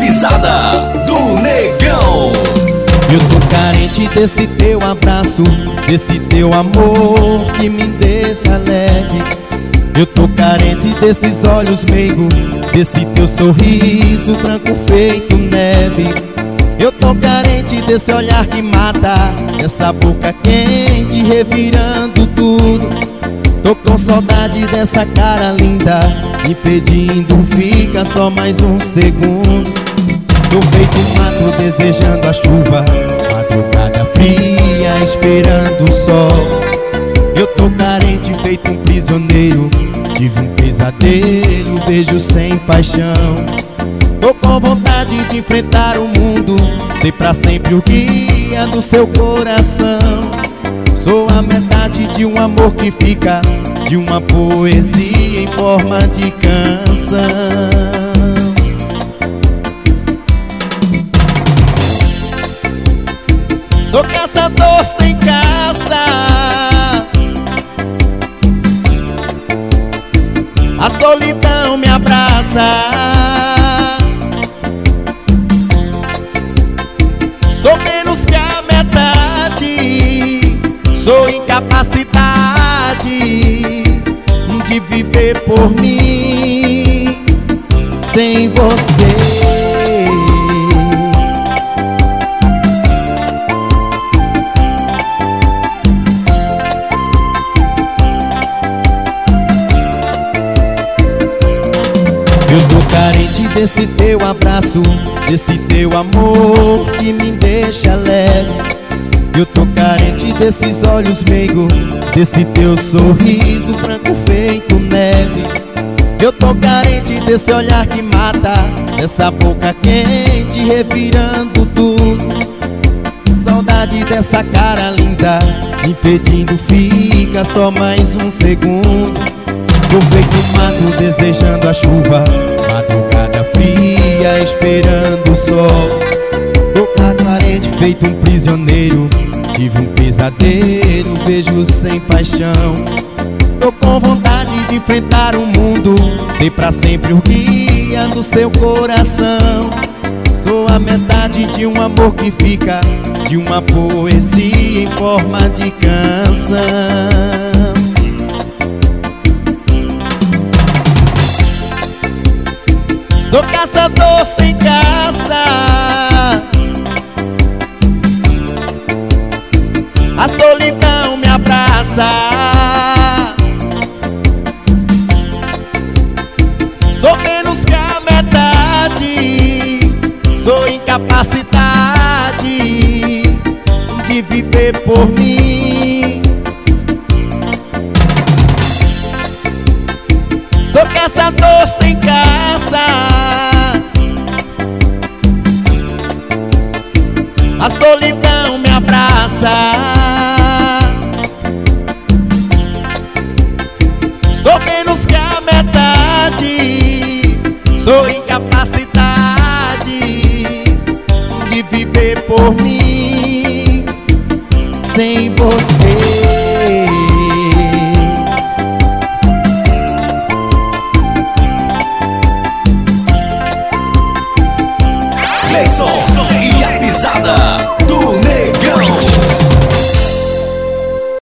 Risada do Negão. Eu tô carente desse teu abraço, desse teu amor que me deixa leve. Eu tô carente desses olhos meigos, desse teu sorriso branco feito neve. Eu tô carente desse olhar que mata, dessa boca quente revirando tudo. Tô com saudade dessa cara linda, me pedindo fica só mais um segundo. Tô feito um mato desejando a chuva, madrugada fria esperando o sol. Eu tô carente feito um prisioneiro, tive um pesadelo, beijo sem paixão. Tô com vontade de enfrentar o mundo, ser pra sempre o guia do seu coração. Sou a metade de um amor que fica, de uma poesia em forma de canção. Sou caçador sem caça, a solidão me abraça. Sou menos que a metade, sou incapacidade de viver por mim sem você. Eu tô carente desse teu abraço, desse teu amor que me deixa leve. Eu tô carente desses olhos meigos, desse teu sorriso branco feito neve. Eu tô carente desse olhar que mata, dessa boca quente revirando tudo. Saudade dessa cara linda, me pedindo fica só mais um segundo. Tô feito um mato desejando a chuva, madrugada fria esperando o sol. Tô carente feito um prisioneiro, tive um pesadelo, beijo sem paixão. Tô com vontade de enfrentar o mundo, ser pra sempre o guia do seu coração. Sou a metade de um amor que fica, de uma poesia em forma de canção. Sou caçador sem caça, a solidão me abraça. Sou menos que a metade, sou incapacidade de viver por mim. Sou caçador sem caça, a solidão me abraça. Sou menos que a metade, sou incapacidade de viver por mim sem você.